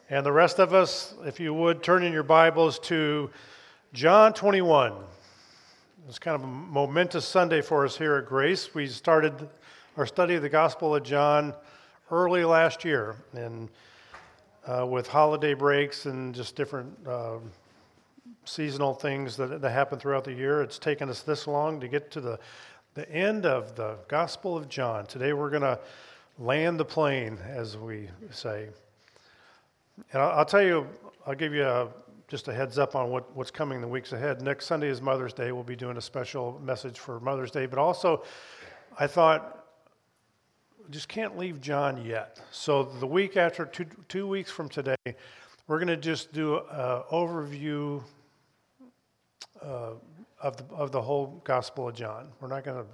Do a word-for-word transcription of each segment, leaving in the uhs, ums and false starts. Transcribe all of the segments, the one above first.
And the rest of us, if you would, turn in your Bibles to John twenty-one. It's kind of a momentous Sunday for us here at Grace. We started our study of the Gospel of John early last year, and uh, with holiday breaks and just different uh, seasonal things that, that happen throughout the year, it's taken us this long to get to the, the end of the Gospel of John. Today we're going to land the plane, as we say. And I'll, I'll tell you, I'll give you a, just a heads up on what, what's coming in the weeks ahead. Next Sunday is Mother's Day. We'll be doing a special message for Mother's Day. But also, I thought, just can't leave John yet. So the week after, two, two weeks from today, we're going to just do an overview uh, of, the, of the whole Gospel of John. We're not going to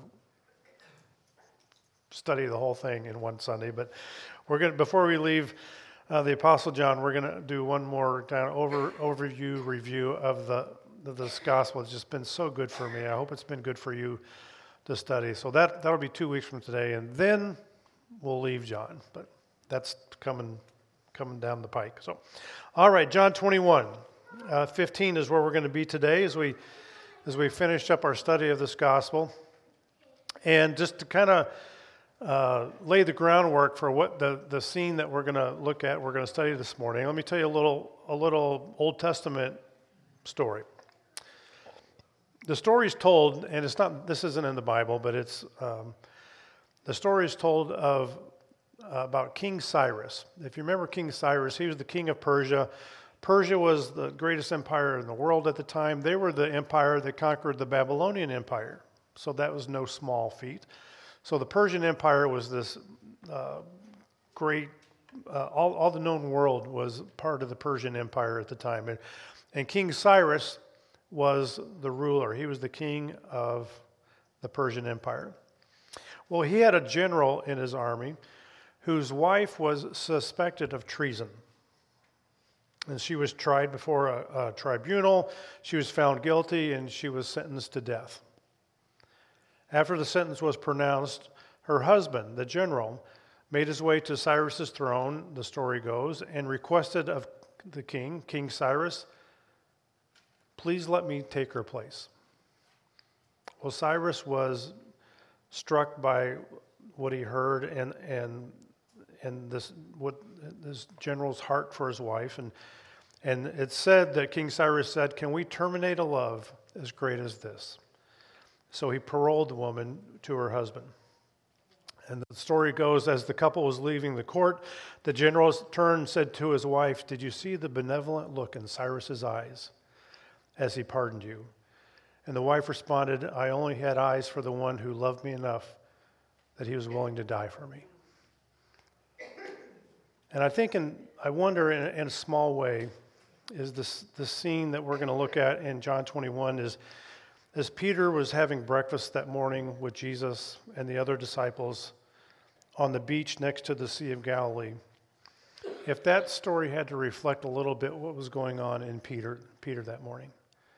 study the whole thing in one Sunday, but we're going to, before we leave uh, the Apostle John, we're going to do one more kind of over overview review of the of this gospel. It's just been so good for me. I hope it's been good for you to study. So that that'll be two weeks from today, and then we'll leave John. But that's coming coming down the pike. So, all right, John twenty-one, uh, fifteen is where we're going to be today as we as we finish up our study of this gospel, and just to kind of Uh, lay the groundwork for what the, the scene that we're going to look at, we're going to study this morning. Let me tell you a little a little Old Testament story. The story is told, and it's not. This isn't in the Bible, but it's um, the story is told of uh, about King Cyrus. If you remember King Cyrus, he was the king of Persia. Persia was the greatest empire in the world at the time. They were the empire that conquered the Babylonian Empire, so that was no small feat. So the Persian Empire was this uh, great, uh, all, all the known world was part of the Persian Empire at the time. And, and King Cyrus was the ruler. He was the king of the Persian Empire. Well, he had a general in his army whose wife was suspected of treason. And she was tried before a, a tribunal. She was found guilty, and she was sentenced to death. After the sentence was pronounced, her husband, the general, made his way to Cyrus's throne, the story goes, and requested of the king, King Cyrus, please let me take her place. Well, Cyrus was struck by what he heard and and and this what this general's heart for his wife, and and it said that King Cyrus said, "Can we terminate a love as great as this?" So he paroled the woman to her husband. And the story goes, as the couple was leaving the court, the general turned and said to his wife, "Did you see the benevolent look in Cyrus's eyes as he pardoned you?" And the wife responded, "I only had eyes for the one who loved me enough that he was willing to die for me." And I think, in, I wonder in, in a small way, is this, this scene that we're going to look at in John twenty-one is, as Peter was having breakfast that morning with Jesus and the other disciples on the beach next to the Sea of Galilee, if that story had to reflect a little bit what was going on in Peter, Peter that morning.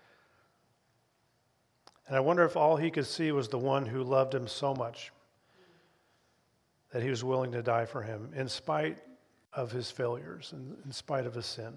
And I wonder if all he could see was the one who loved him so much that he was willing to die for him in spite of his failures and in spite of his sin.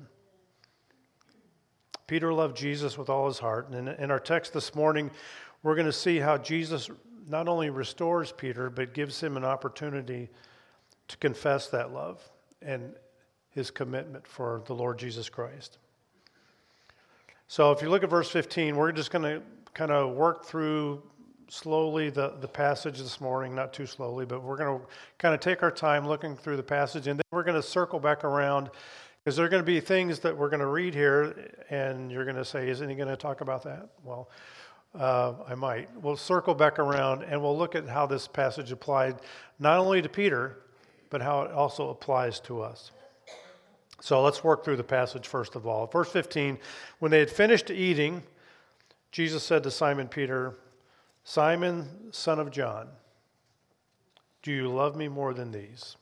Peter loved Jesus with all his heart. And in, in our text this morning, we're going to see how Jesus not only restores Peter, but gives him an opportunity to confess that love and his commitment for the Lord Jesus Christ. So if you look at verse fifteen, we're just going to kind of work through slowly the, the passage this morning, not too slowly, but we're going to kind of take our time looking through the passage, and then we're going to circle back around. Because there are going to be things that we're going to read here, and you're going to say, isn't he going to talk about that? Well, uh, I might. We'll circle back around, and we'll look at how this passage applied not only to Peter, but how it also applies to us. So let's work through the passage first of all. Verse fifteen, when they had finished eating, Jesus said to Simon Peter, "Simon, son of John, do you love me more than these?"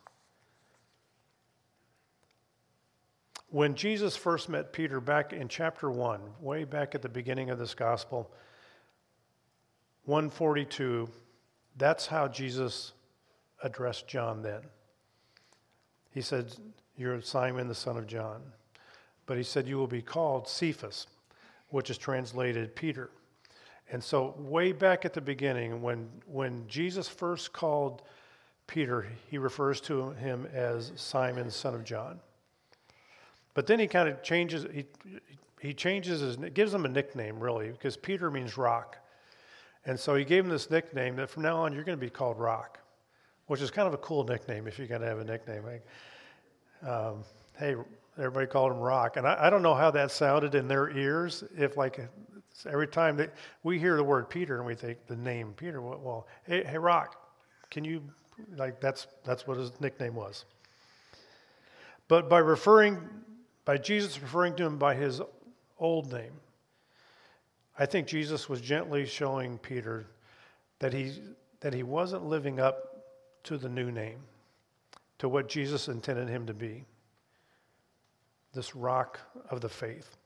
When Jesus first met Peter back in chapter one, way back at the beginning of this gospel, one forty-two, that's how Jesus addressed John then. He said, you're Simon, the son of John. But he said, you will be called Cephas, which is translated Peter. And so way back at the beginning, when, when Jesus first called Peter, he refers to him as Simon, son of John. But then he kind of changes, he, he changes his, gives him a nickname really, because Peter means rock. And so he gave him this nickname that from now on you're going to be called Rock, which is kind of a cool nickname if you're going to have a nickname. Like, um, hey, everybody called him Rock. And I, I don't know how that sounded in their ears, if like every time that we hear the word Peter and we think the name Peter, well, well hey, hey, Rock, can you, like that's that's what his nickname was. But by referring, by Jesus referring to him by his old name, I think Jesus was gently showing Peter that he that he wasn't living up to the new name, to what Jesus intended him to be, this rock of the faith.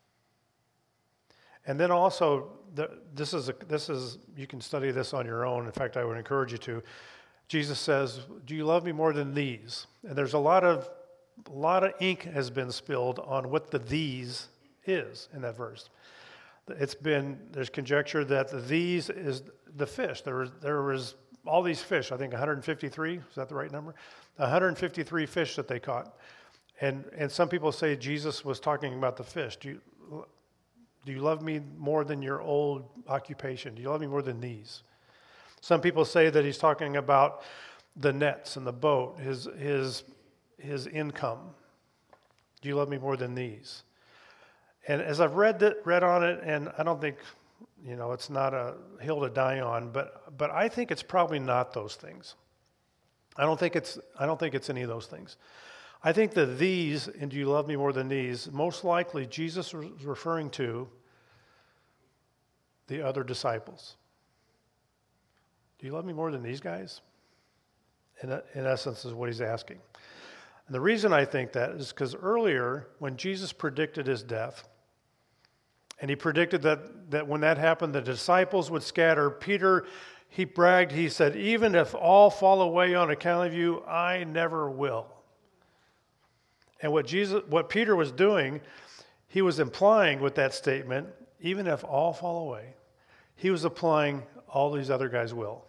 And then also, the, this is a, this is you can study this on your own. In fact, I would encourage you to. Jesus says, "Do you love me more than these?" And there's a lot of a lot of ink has been spilled on what the these is in that verse. It's been there's conjecture that the these is the fish. There was there was all these fish. I think one hundred fifty-three. Is that the right number? one hundred fifty-three fish that they caught, and and some people say Jesus was talking about the fish. Do you do you love me more than your old occupation? Do you love me more than these? Some people say that he's talking about the nets and the boat, his his his income. Do you love me more than these? And as I've read that, read on it, and I don't think, you know, it's not a hill to die on, but but I think it's probably not those things. I don't think it's I don't think it's any of those things. I think that these, and do you love me more than these, most likely Jesus was referring to the other disciples. Do you love me more than these guys? In, in essence, is what he's asking. And the reason I think that is because earlier, when Jesus predicted his death, and he predicted that, that when that happened, the disciples would scatter, Peter, he bragged, he said, "Even if all fall away on account of you, I never will." And what Jesus, what Peter was doing, he was implying with that statement, even if all fall away, he was applying all these other guys will.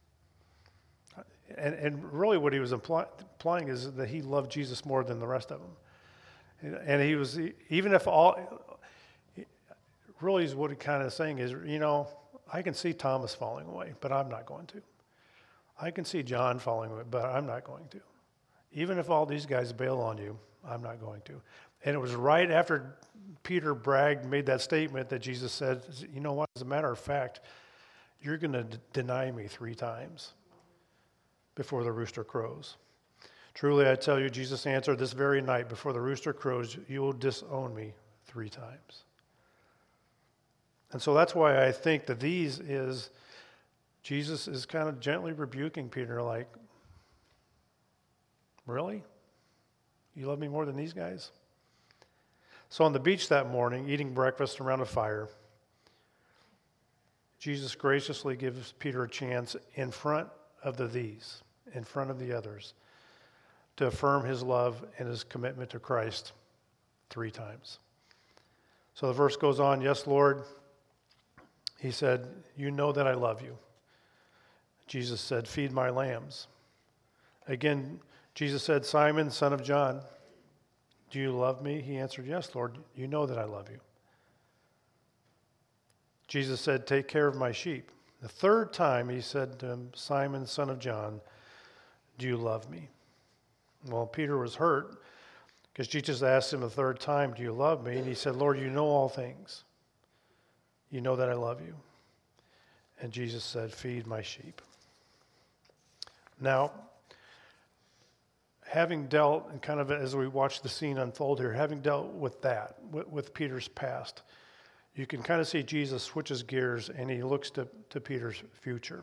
And, and really what he was imply, implying is that he loved Jesus more than the rest of them. And he was, even if all, really is what he kind of saying is, you know, I can see Thomas falling away, but I'm not going to. I can see John falling away, but I'm not going to. Even if all these guys bail on you, I'm not going to. And it was right after Peter bragged, made that statement that Jesus said, you know what, as a matter of fact, you're going to d- deny me three times before the rooster crows. Truly, I tell you, Jesus answered, this very night before the rooster crows, you will disown me three times. And so that's why I think that these is, Jesus is kind of gently rebuking Peter, like, really? You love me more than these guys? So on the beach that morning, eating breakfast around a fire, Jesus graciously gives Peter a chance in front of the these, in front of the others, to affirm his love and his commitment to Christ three times. So the verse goes on, yes, Lord, he said, you know that I love you. Jesus said, feed my lambs. Again, Jesus said, Simon, son of John, do you love me? He answered, yes, Lord, you know that I love you. Jesus said, take care of my sheep. The third time he said to him, Simon, son of John, do you love me? Well, Peter was hurt because Jesus asked him a third time, do you love me? And he said, Lord, you know all things. You know that I love you. And Jesus said, feed my sheep. Now, having dealt, and kind of as we watch the scene unfold here, having dealt with that, with, with Peter's past, you can kind of see Jesus switches gears and he looks to, to Peter's future.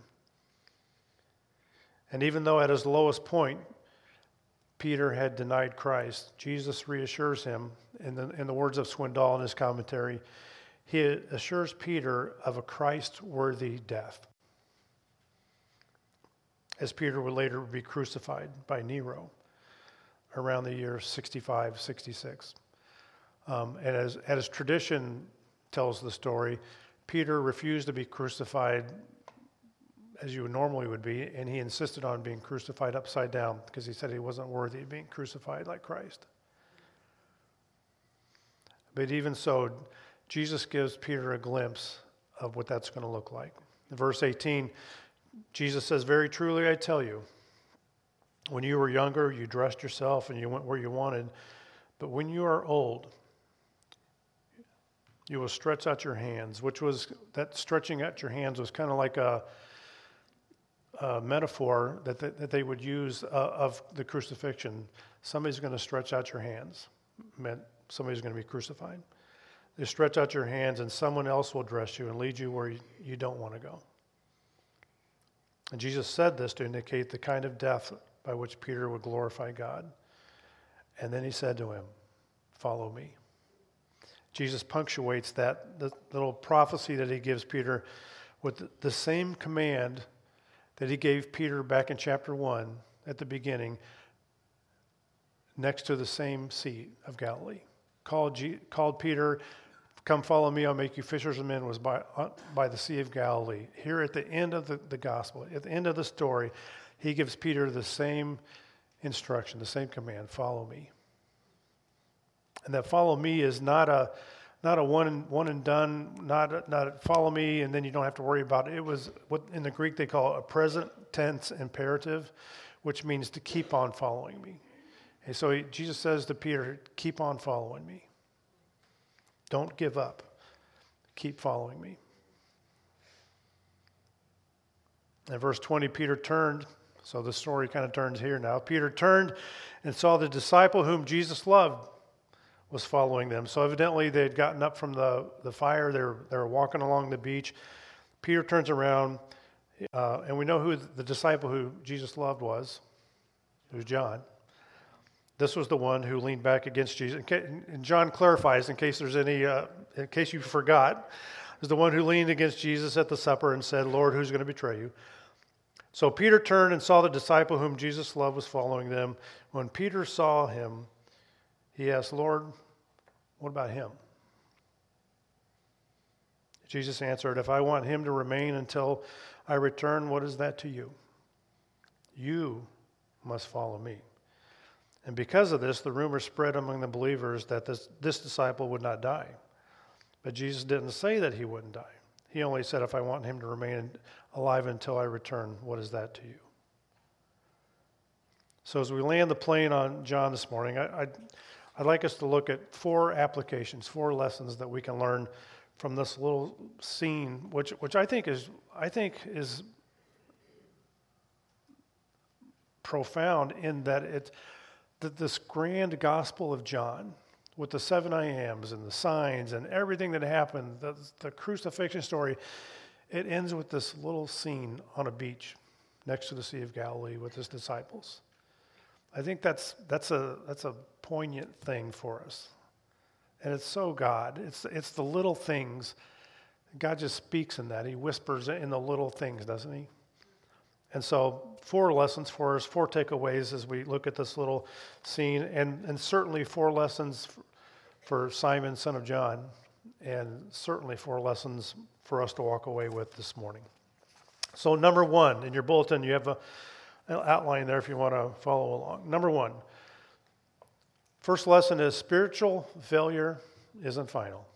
And even though at his lowest point, Peter had denied Christ, Jesus reassures him, in the, in the words of Swindoll in his commentary, he assures Peter of a Christ-worthy death, as Peter would later be crucified by Nero. around the year sixty-five, sixty-six. Um, and as, as tradition tells the story, Peter refused to be crucified as you normally would be, and he insisted on being crucified upside down because he said he wasn't worthy of being crucified like Christ. But even so, Jesus gives Peter a glimpse of what that's going to look like. In verse eighteen, Jesus says, "Very truly I tell you, when you were younger, you dressed yourself and you went where you wanted. But when you are old, you will stretch out your hands," which was, that stretching out your hands was kind of like a, a metaphor that they, that they would use uh, of the crucifixion. Somebody's going to stretch out your hands. Meant somebody's going to be crucified. They stretch out your hands and someone else will dress you and lead you where you, you don't want to go. And Jesus said this to indicate the kind of death by which Peter would glorify God. And then he said to him, "Follow me." Jesus punctuates that the little prophecy that he gives Peter with the, the same command that he gave Peter back in chapter one at the beginning, next to the same Sea of Galilee. Called, G, called Peter, "Come follow me, I'll make you fishers of men," was by, uh, by the Sea of Galilee. Here at the end of the, the gospel, at the end of the story, he gives Peter the same instruction, the same command: "Follow me." And that "follow me" is not a not a one and, one and done, not a, not a follow me and then you don't have to worry about it. It was what in the Greek they call a present tense imperative, which means to keep on following me. And so he, Jesus says to Peter, "Keep on following me. Don't give up. Keep following me." In verse twenty, Peter turned. So the story kind of turns here now. Peter turned and saw the disciple whom Jesus loved was following them. So evidently they had gotten up from the, the fire. They were, they were walking along the beach. Peter turns around, uh, and we know who the disciple who Jesus loved was. It was John. This was the one who leaned back against Jesus. And John clarifies, in case there's any, uh, in case you forgot, is the one who leaned against Jesus at the supper and said, "Lord, who's going to betray you?" So Peter turned and saw the disciple whom Jesus loved was following them. When Peter saw him, he asked, "Lord, what about him?" Jesus answered, "If I want him to remain until I return, what is that to you? You must follow me." And because of this, the rumor spread among the believers that this, this disciple would not die. But Jesus didn't say that he wouldn't die. He only said, "If I want him to remain alive until I return, what is that to you?" So as we land the plane on John this morning, I, I'd, I'd like us to look at four applications, four lessons that we can learn from this little scene, which which I think is I think is profound in that it that this grand gospel of John, with the seven I ams and the signs and everything that happened, the, the crucifixion story, it ends with this little scene on a beach next to the Sea of Galilee with his disciples. I think that's that's a that's a poignant thing for us. And it's so God. It's it's the little things. God just speaks in that. He whispers in the little things, doesn't he? And so four lessons for us, four takeaways as we look at this little scene, and, and certainly four lessons for Simon, son of John, and certainly four lessons for us to walk away with this morning. So number one, in your bulletin, you have a, an outline there if you want to follow along. Number one, first lesson is spiritual failure isn't final.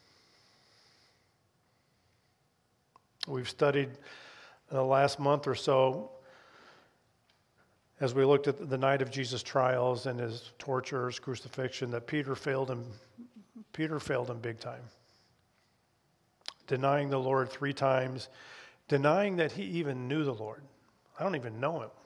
We've studied in the last month or so, as we looked at the night of Jesus' trials and his torture, his crucifixion, that Peter failed him. Peter failed him big time, denying the Lord three times, denying that he even knew the Lord. I don't even know him.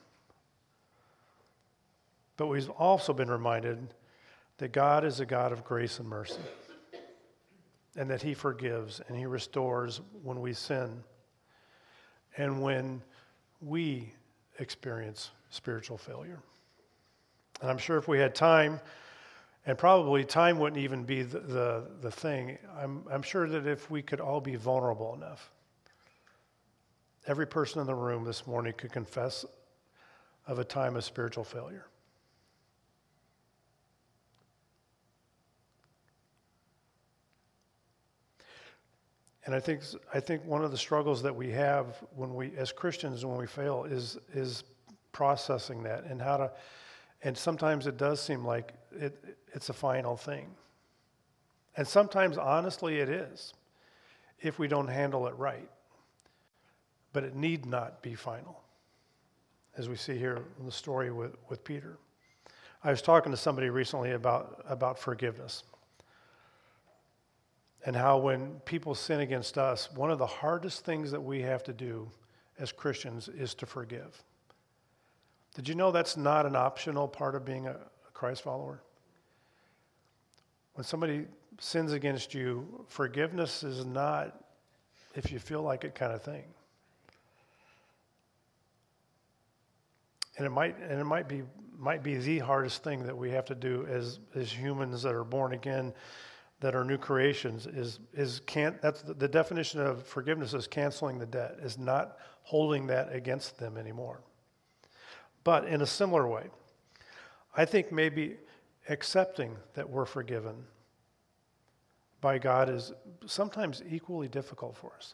But we've also been reminded that God is a God of grace and mercy, and that he forgives and he restores when we sin and when we experience spiritual failure. And I'm sure if we had time, and probably time wouldn't even be the, the, the thing, I'm, I'm sure that if we could all be vulnerable enough, every person in the room this morning could confess of a time of spiritual failure. And I think I think one of the struggles that we have when we, as Christians, when we fail, is is processing that and how to. And sometimes it does seem like it it's a final thing. And sometimes, honestly, it is, if we don't handle it right. But it need not be final, as we see here in the story with, with Peter. I was talking to somebody recently about, about forgiveness and how when people sin against us, one of the hardest things that we have to do as Christians is to forgive. Did you know that's not an optional part of being a, a Christ follower? When somebody sins against you, forgiveness is not, if you feel like it, kind of thing. And it might and it might be might be the hardest thing that we have to do as as humans that are born again, that are new creations, is is can't that's the, the definition of forgiveness is canceling the debt, is not holding that against them anymore. But in a similar way, I think maybe accepting that we're forgiven by God is sometimes equally difficult for us.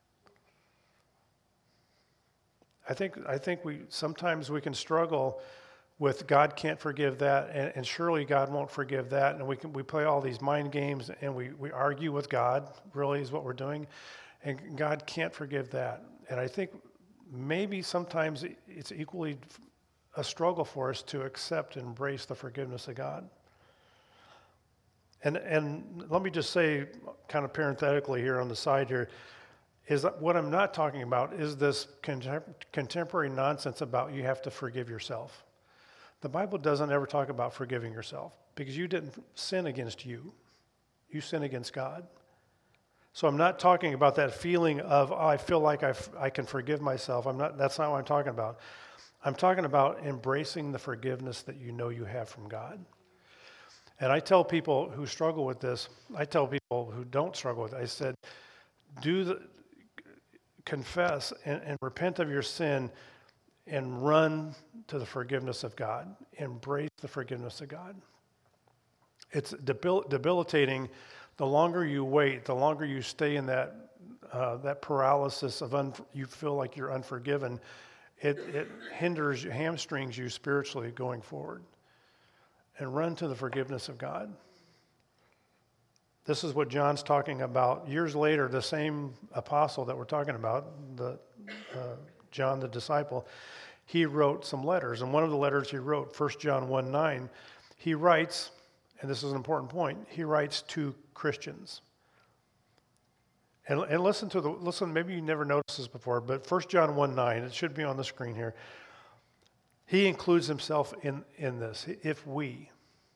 I think I think we sometimes we can struggle with God can't forgive that, and, and surely God won't forgive that, and we can we play all these mind games and we, we argue with God, really is what we're doing, and God can't forgive that. And I think maybe sometimes it's equally a struggle for us to accept and embrace the forgiveness of God. And and let me just say, kind of parenthetically here on the side here, is that what I'm not talking about is this contem- contemporary nonsense about you have to forgive yourself. The Bible doesn't ever talk about forgiving yourself because you didn't sin against you. You sin against God. So I'm not talking about that feeling of, oh, I feel like I, f- I can forgive myself. I'm not. That's not what I'm talking about. I'm talking about embracing the forgiveness that you know you have from God. And I tell people who struggle with this, I tell people who don't struggle with it, I said, do the, confess and, and repent of your sin and run to the forgiveness of God. Embrace the forgiveness of God. It's debil- debilitating. The longer you wait, the longer you stay in that uh, that paralysis of un- you feel like you're unforgiven, it, it hinders, hamstrings you spiritually going forward. And run to the forgiveness of God. This is what John's talking about. Years later, the same apostle that we're talking about, the uh, John the disciple, he wrote some letters. And one of the letters he wrote, First John one nine, he writes, and this is an important point, he writes to Christians. And, and listen to the, listen, maybe you never noticed this before, but First John one nine, it should be on the screen here. He includes himself in, in this. If we,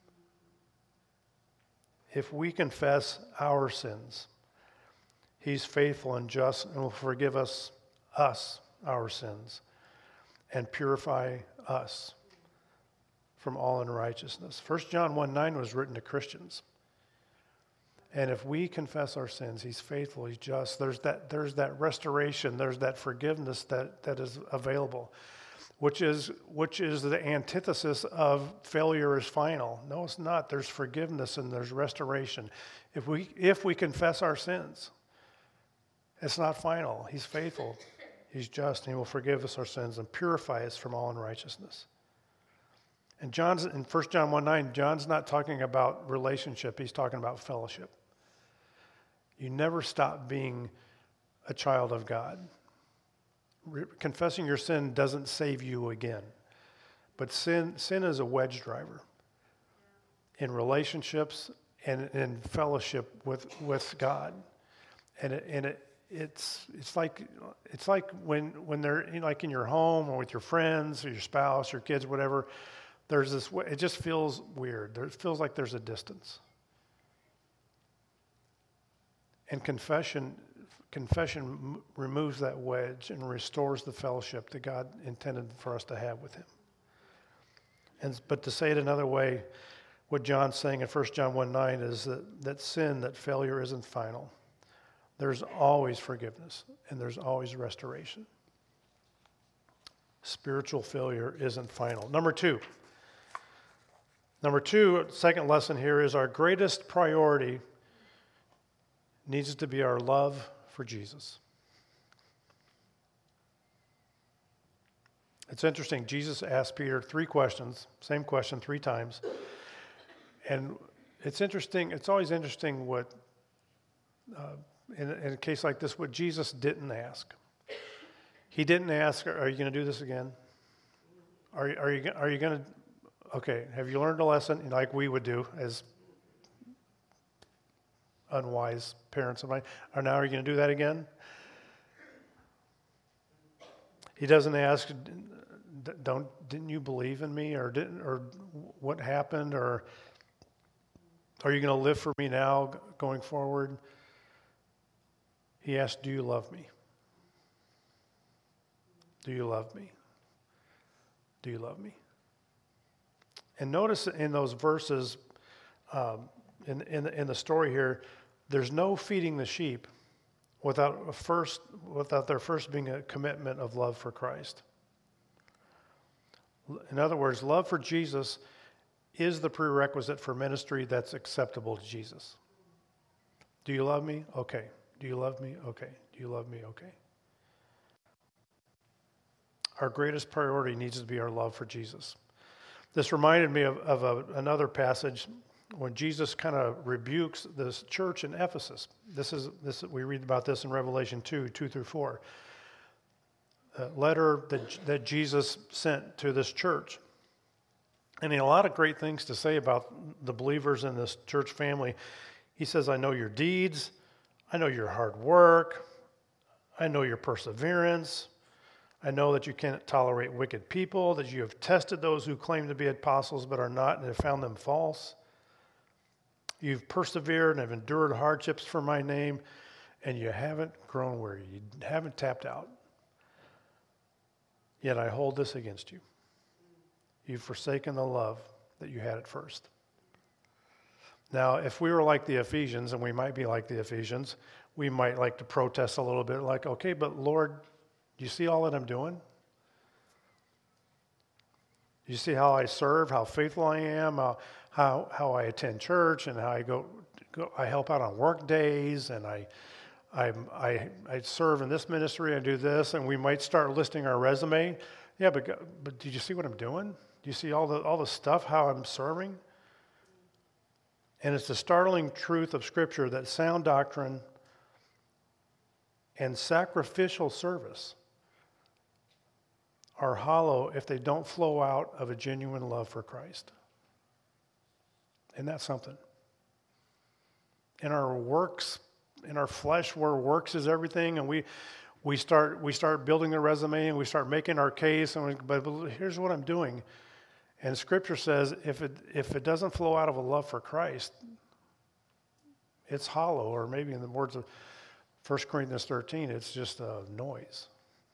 if we confess our sins, he's faithful and just and will forgive us, us, our sins, and purify us from all unrighteousness. First John one nine was written to Christians. And if we confess our sins, he's faithful, he's just. There's that, there's that restoration, there's that forgiveness that, that is available. Which is which is the antithesis of failure is final. No, it's not. There's forgiveness and there's restoration. If we if we confess our sins, it's not final. He's faithful. He's just, and he will forgive us our sins and purify us from all unrighteousness. And John's in First John one nine, John's not talking about relationship, he's talking about fellowship. You never stop being a child of God. Re- confessing your sin doesn't save you again. But sin sin is a wedge driver in relationships and in fellowship with, with God. And it, and it it's it's like it's like when when they're in, like in your home or with your friends or your spouse, your kids, whatever, there's this it just feels weird. There, it feels like there's a distance. And confession Confession m- removes that wedge and restores the fellowship that God intended for us to have with him. And but to say it another way, what John's saying in First John one nine is that, that sin, that failure isn't final. There's always forgiveness and there's always restoration. Spiritual failure isn't final. Number two. Number two, second lesson here is our greatest priority needs to be our love for Jesus. It's interesting. Jesus asked Peter three questions, same question three times. And it's interesting. It's always interesting what, uh, in, in a case like this, what Jesus didn't ask. He didn't ask, are you going to do this again? Are, are you, are you going to, okay, have you learned a lesson like we would do as unwise parents of mine? Or now are you going to do that again? He doesn't ask, don't, didn't you believe in me? Or didn't, or what happened? Or are you going to live for me now going forward? He asked, do you love me? Do you love me? Do you love me? And notice in those verses, um, in, in, in the story here, there's no feeding the sheep without a first, without there first being a commitment of love for Christ. In other words, love for Jesus is the prerequisite for ministry that's acceptable to Jesus. Do you love me? Okay. Do you love me? Okay. Do you love me? Okay. Our greatest priority needs to be our love for Jesus. This reminded me of, of a, another passage when Jesus kind of rebukes this church in Ephesus. This is this we read about this in Revelation two, two through four. A letter that that Jesus sent to this church. And he had a lot of great things to say about the believers in this church family. He says, I know your deeds. I know your hard work. I know your perseverance. I know that you can't tolerate wicked people, that you have tested those who claim to be apostles but are not and have found them false. You've persevered and have endured hardships for my name, and you haven't grown weary. You haven't tapped out. Yet I hold this against you. You've forsaken the love that you had at first. Now, if we were like the Ephesians, and we might be like the Ephesians, we might like to protest a little bit, like, okay, but Lord, do you see all that I'm doing? Do you see how I serve, how faithful I am, how how, how I attend church, and how I go, go I help out on work days, and I, I I I serve in this ministry, I do this, and we might start listing our resume. Yeah, but but did you see what I'm doing? Do you see all the all the stuff, how I'm serving? And it's the startling truth of Scripture that sound doctrine and sacrificial service are hollow if they don't flow out of a genuine love for Christ. Isn't that something? In our works, in our flesh, where works is everything, and we we start we start building the resume and we start making our case, and we, but here's what I'm doing. And Scripture says if it if it doesn't flow out of a love for Christ, it's hollow, or maybe in the words of First Corinthians thirteen, it's just a noise.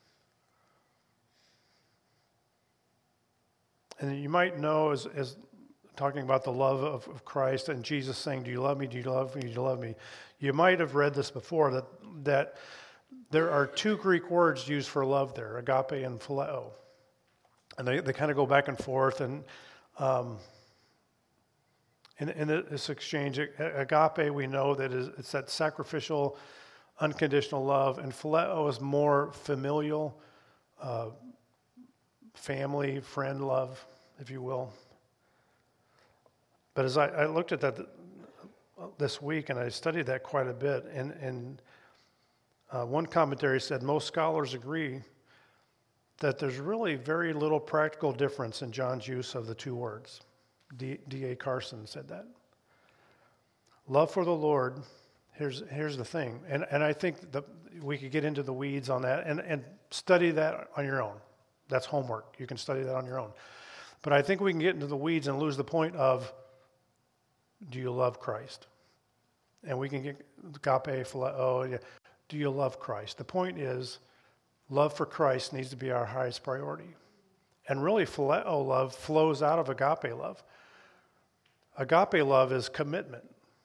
And you might know, as, as talking about the love of, of Christ and Jesus saying, do you love me, do you love me, do you love me? You might have read this before, that that there are two Greek words used for love there, agape and phileo. And they, they kind of go back and forth. And um, in, in this exchange, agape, we know that it's that sacrificial, unconditional love. And phileo is more familial, uh, family, friend love, if you will. But as I, I looked at that this week, and I studied that quite a bit, and, and uh, one commentary said most scholars agree that there's really very little practical difference in John's use of the two words. D A Carson said that. Love for the Lord, here's here's the thing, and, and I think that we could get into the weeds on that and, and study that on your own. That's homework. You can study that on your own. But I think we can get into the weeds and lose the point of, do you love Christ? And we can get agape, phileo, do you love Christ? The point is, love for Christ needs to be our highest priority. And really, phileo love flows out of agape love. Agape love is commitment.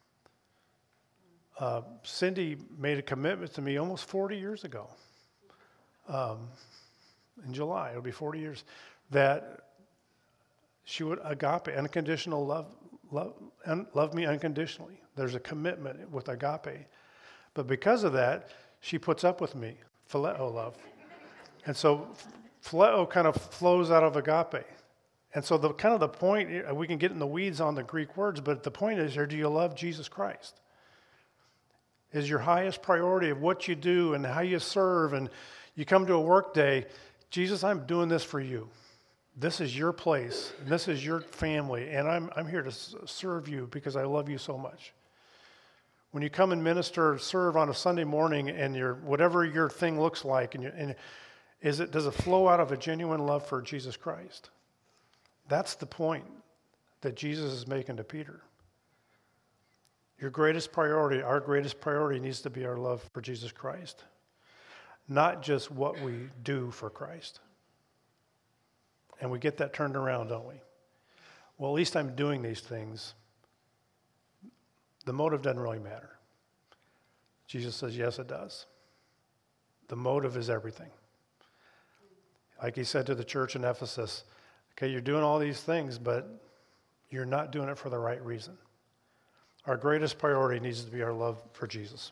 Uh, Cindy made a commitment to me almost forty years ago. Um, in July, it'll be forty years, that she would agape, unconditional love, love, un, love me unconditionally. There's a commitment with agape. But because of that, she puts up with me, phileo love. And so phileo kind of flows out of agape. And so the kind of the point, we can get in the weeds on the Greek words, but the point is here, do you love Jesus Christ? Is your highest priority of what you do and how you serve, and you come to a work day, Jesus, I'm doing this for you. This is your place, and this is your family, and I'm I'm here to serve you because I love you so much. When you come and minister, serve on a Sunday morning, and your whatever your thing looks like, and, you, and is it does it flow out of a genuine love for Jesus Christ? That's the point that Jesus is making to Peter. Your greatest priority, our greatest priority needs to be our love for Jesus Christ, not just what we do for Christ. And we get that turned around, don't we? Well, at least I'm doing these things. The motive doesn't really matter. Jesus says, yes, it does. The motive is everything. Like he said to the church in Ephesus, okay, you're doing all these things, but you're not doing it for the right reason. Our greatest priority needs to be our love for Jesus.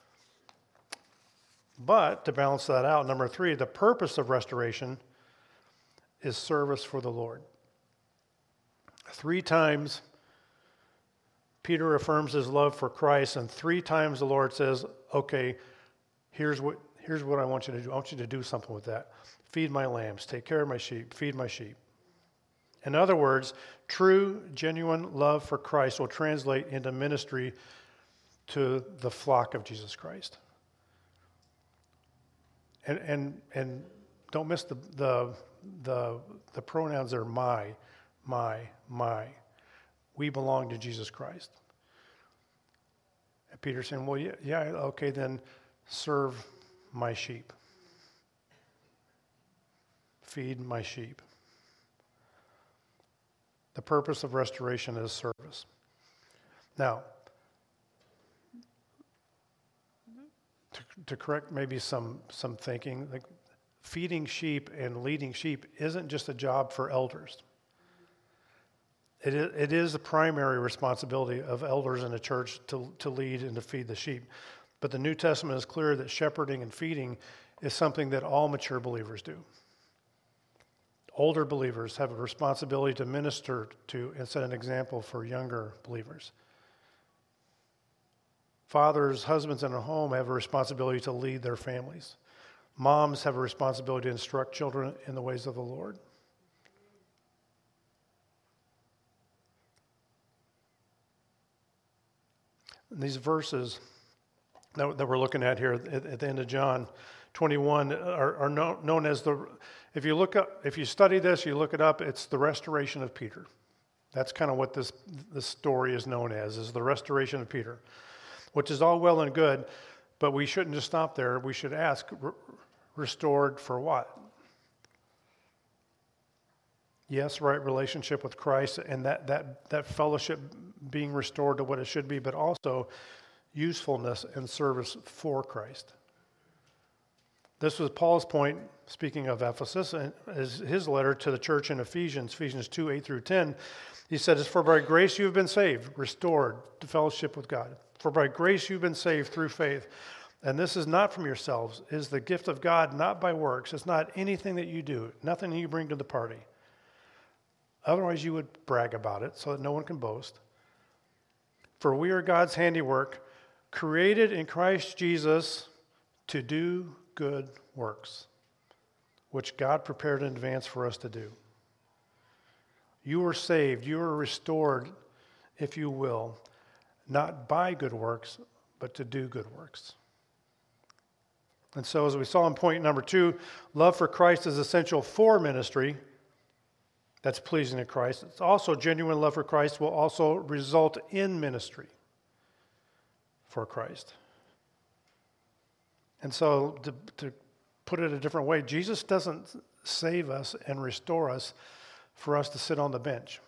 But to balance that out, number three, the purpose of restoration is service for the Lord. Three times Peter affirms his love for Christ, and three times the Lord says, okay, here's what here's what I want you to do. I want you to do something with that. Feed my lambs, take care of my sheep, feed my sheep. In other words, true, genuine love for Christ will translate into ministry to the flock of Jesus Christ. And and and don't miss the the the, the pronouns are my, my, my. We belong to Jesus Christ. And Peter's saying, well, yeah, yeah, okay, then serve my sheep. Feed my sheep. The purpose of restoration is service. Now, to, to correct maybe some some thinking, like feeding sheep and leading sheep isn't just a job for elders. It is, it is the primary responsibility of elders in a church to, to lead and to feed the sheep. But the New Testament is clear that shepherding and feeding is something that all mature believers do. Older believers have a responsibility to minister to and set an example for younger believers. Fathers, husbands in a home have a responsibility to lead their families. Moms have a responsibility to instruct children in the ways of the Lord. And these verses that, that we're looking at here at, at the end of John twenty-one are, are known, known as the, if you look up, if you study this, you look it up, it's the restoration of Peter. That's kind of what this, this story is known as, is the restoration of Peter, which is all well and good, but we shouldn't just stop there. We should ask, re- restored for what? Yes, right relationship with Christ and that, that, that fellowship being restored to what it should be, but also usefulness and service for Christ. This was Paul's point, speaking of Ephesus, and is his letter to the church in Ephesians, Ephesians two, eight through ten. He said, it's for by grace you have been saved, restored to fellowship with God. For by grace you've been saved through faith. And this is not from yourselves, it is the gift of God, not by works. It's not anything that you do, nothing you bring to the party. Otherwise you would brag about it so that no one can boast. For we are God's handiwork, created in Christ Jesus to do good works, which God prepared in advance for us to do. You are saved, you are restored, if you will, not by good works, but to do good works. And so as we saw in point number two, love for Christ is essential for ministry. That's pleasing to Christ. It's also genuine love for Christ will also result in ministry for Christ. And so to, to put it a different way, Jesus doesn't save us and restore us for us to sit on the bench.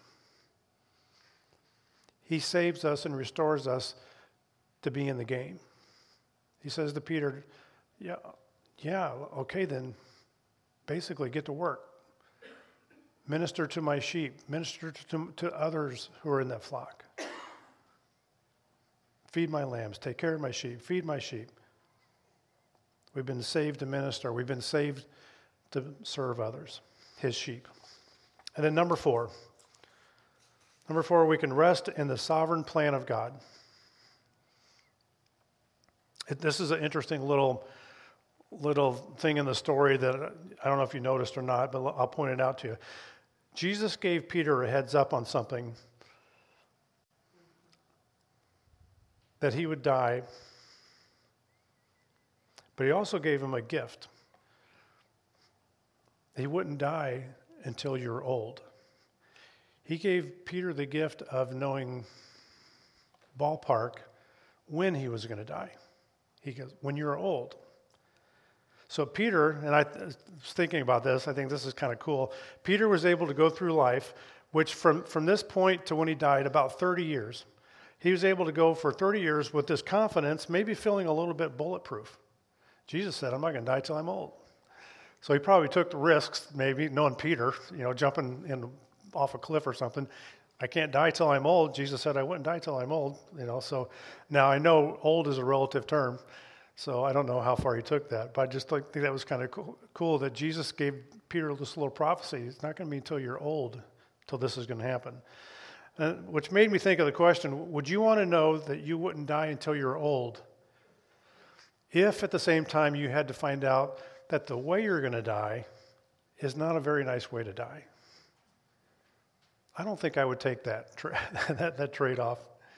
He saves us and restores us to be in the game. He says to Peter, yeah, yeah, okay then, basically get to work. Minister to my sheep. Minister to, to others who are in that flock. Feed my lambs, take care of my sheep, feed my sheep. We've been saved to minister. We've been saved to serve others, his sheep. And then number four. Number four, we can rest in the sovereign plan of God. It, this is an interesting little, little thing in the story that I don't know if you noticed or not, but I'll point it out to you. Jesus gave Peter a heads up on something, that he would die, but he also gave him a gift. He wouldn't die until you're old. He gave Peter the gift of knowing ballpark when he was going to die. He goes, when you're old. So Peter, and I was thinking about this, I think this is kind of cool. Peter was able to go through life, which from, from this point to when he died, about thirty years. He was able to go for thirty years with this confidence, maybe feeling a little bit bulletproof. Jesus said, I'm not going to die till I'm old. So he probably took the risks, maybe, knowing Peter, you know, jumping in off a cliff or something. I can't die till I'm old. Jesus said I wouldn't die till I'm old, you know. So now I know old is a relative term, so I don't know how far he took that. But I just think that was kind of cool, cool that Jesus gave Peter this little prophecy. It's not going to be until you're old till this is going to happen. And, which made me think of the question, would you want to know that you wouldn't die until you're old if at the same time you had to find out that the way you're going to die is not a very nice way to die? I don't think I would take that tra- that, that trade-off.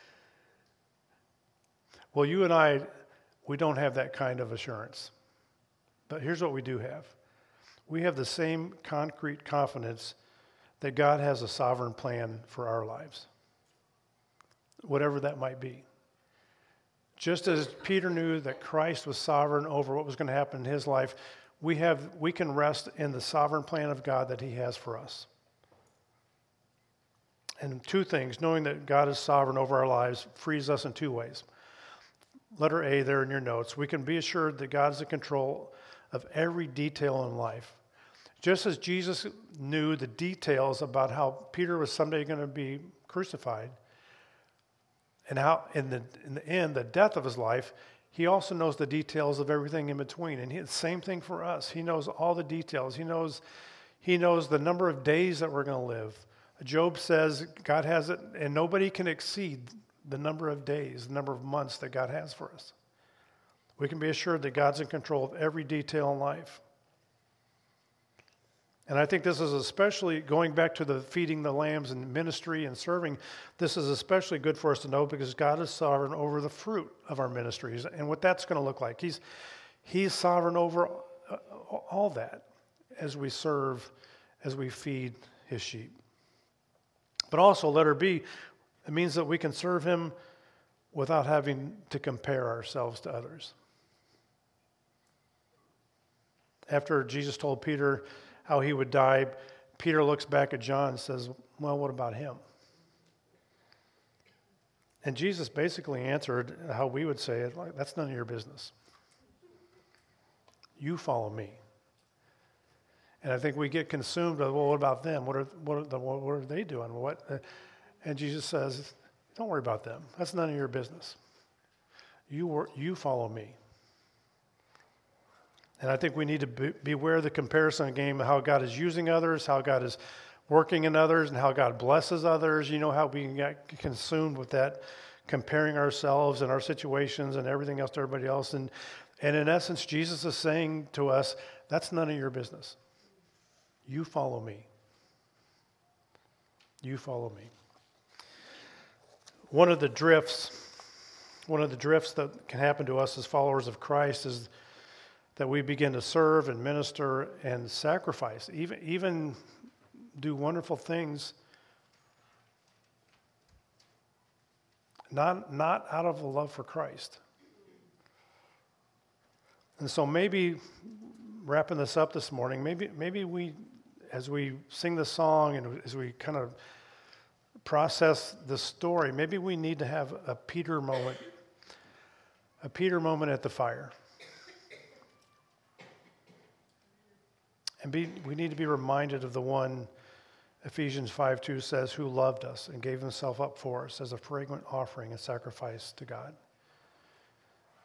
Well, you and I, we don't have that kind of assurance. But here's what we do have. We have the same concrete confidence that God has a sovereign plan for our lives, whatever that might be. Just as Peter knew that Christ was sovereign over what was going to happen in his life, we have we can rest in the sovereign plan of God that he has for us. And two things, knowing that God is sovereign over our lives frees us in two ways. Letter A there in your notes, we can be assured that God is in control of every detail in life. Just as Jesus knew the details about how Peter was someday going to be crucified, and how in the in the end, the death of his life, he also knows the details of everything in between. And he, the same thing for us. He knows all the details. He knows, he knows the number of days that we're going to live. Job says God has it, and nobody can exceed the number of days, the number of months that God has for us. We can be assured that God's in control of every detail in life. And I think this is especially, going back to the feeding the lambs and ministry and serving, this is especially good for us to know because God is sovereign over the fruit of our ministries and what that's going to look like. He's, he's sovereign over all that as we serve, as we feed his sheep. But also, letter B, it means that we can serve him without having to compare ourselves to others. After Jesus told Peter how he would die, Peter looks back at John and says, well, what about him? And Jesus basically answered how we would say it, like, that's none of your business. You follow me. And I think we get consumed with, well, what about them? What are what are, the, what are they doing? What? Uh, and Jesus says, don't worry about them. That's none of your business. You wor- you follow me. And I think we need to be, beware the comparison game of how God is using others, how God is working in others, and how God blesses others. You know how we can get consumed with that, comparing ourselves and our situations and everything else to everybody else. And, and in essence, Jesus is saying to us, that's none of your business. You follow me. You follow me. One of the drifts, one of the drifts that can happen to us as followers of Christ is that we begin to serve and minister and sacrifice, even, even do wonderful things, not, not out of a love for Christ. And so maybe, wrapping this up this morning, maybe maybe we, as we sing the song and as we kind of process the story, maybe we need to have a Peter moment, a Peter moment at the fire. And be, we need to be reminded of the one, Ephesians five two says, who loved us and gave himself up for us as a fragrant offering and sacrifice to God.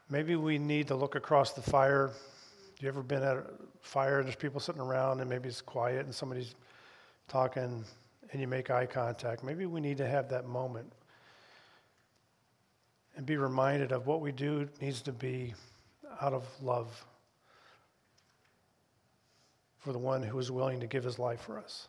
Maybe we need to look across the fire. You ever been at a fire and there's people sitting around and maybe it's quiet and somebody's talking and you make eye contact? Maybe we need to have that moment and be reminded of what we do needs to be out of love for the one who is willing to give his life for us.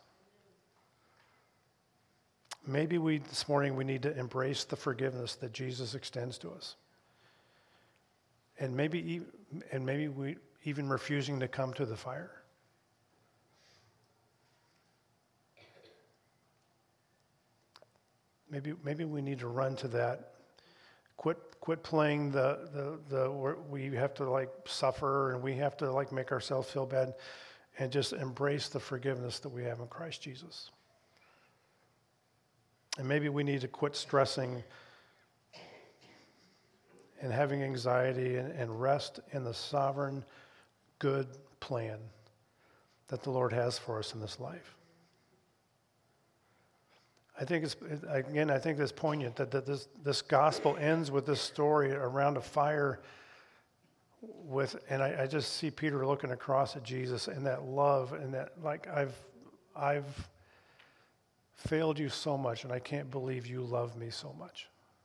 Maybe we, this morning, we need to embrace the forgiveness that Jesus extends to us. And maybe, and maybe we even refusing to come to the fire. Maybe, maybe we need to run to that. Quit, quit playing the, the, the, we have to like suffer and we have to like make ourselves feel bad, and just embrace the forgiveness that we have in Christ Jesus. And maybe we need to quit stressing and having anxiety and, and rest in the sovereign, good plan that the Lord has for us in this life. I think it's, again, I think it's poignant that, that this, this gospel ends with this story around a fire with, and I, I just see Peter looking across at Jesus and that love and that, like, I've, I've failed you so much and I can't believe you love me so much.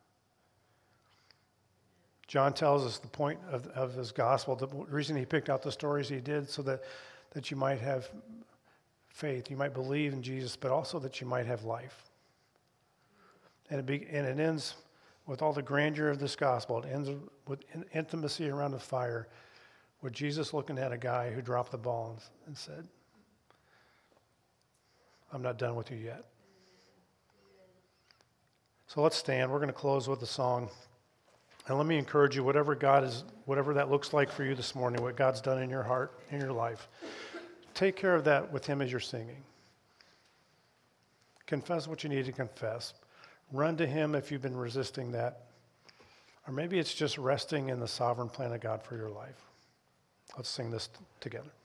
John tells us the point of, of his gospel, the reason he picked out the stories he did, so that, that you might have faith, you might believe in Jesus, but also that you might have life. And it, be, and it ends with all the grandeur of this gospel. It ends with intimacy around the fire, with Jesus looking at a guy who dropped the ball and, and said, I'm not done with you yet. So let's stand. We're going to close with a song. And let me encourage you, whatever God is, whatever that looks like for you this morning, what God's done in your heart, in your life, take care of that with him as you're singing. Confess what you need to confess. Run to him if you've been resisting that. Or maybe it's just resting in the sovereign plan of God for your life. Let's sing this t- together.